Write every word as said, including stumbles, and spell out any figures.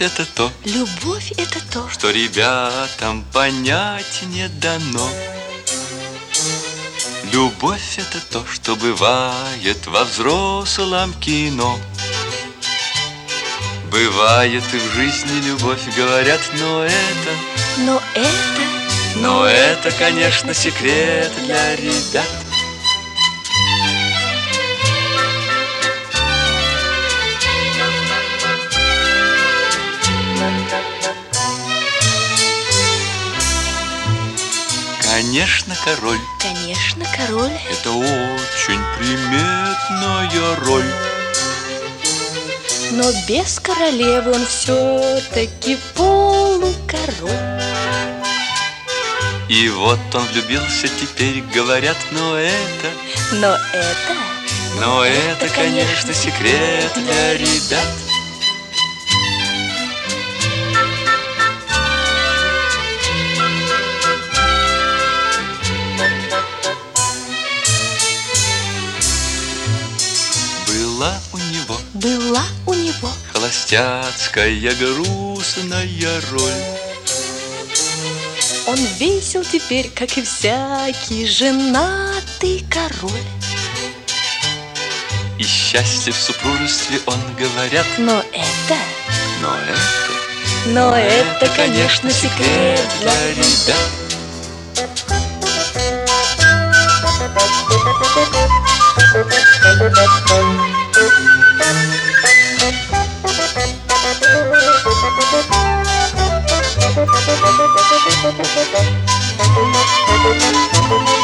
это то, любовь это то, что ребятам понять не дано. Любовь это то, что бывает во взрослом кино. Бывает и в жизни любовь, говорят, но это, но это, но это, конечно, секрет для ребят. Конечно, король, конечно, король, это очень приметная роль. но без королевы он все-таки полукороль. И вот он влюбился теперь, говорят, но это, но это, но это, конечно, секрет для ребят. Была у него, была у него холостяцкая грустная роль. Он весел теперь, как и всякий женатый король. И счастье в супружестве он, говорят, но это, но это, но это, конечно, секрет для ребят. Thank you.